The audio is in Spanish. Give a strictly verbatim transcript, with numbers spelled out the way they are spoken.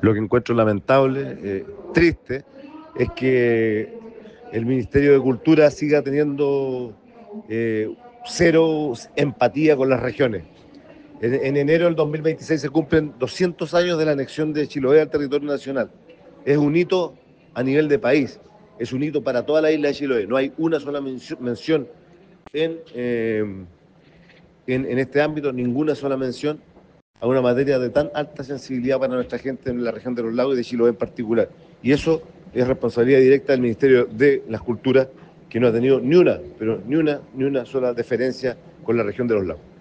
Lo que encuentro lamentable, eh, triste, es que el Ministerio de Cultura siga teniendo eh, cero empatía con las regiones. En, en enero del dos mil veintiséis se cumplen doscientos años de la anexión de Chiloé al territorio nacional. Es un hito a nivel de país, es un hito para toda la isla de Chiloé. No hay una sola mención en, eh, en, en este ámbito, ninguna sola mención a una materia de tan alta sensibilidad para nuestra gente en la región de los lagos y de Chiloé en particular. Y eso es responsabilidad directa del Ministerio de las Culturas, que no ha tenido ni una, pero ni una, ni una sola deferencia con la región de los lagos.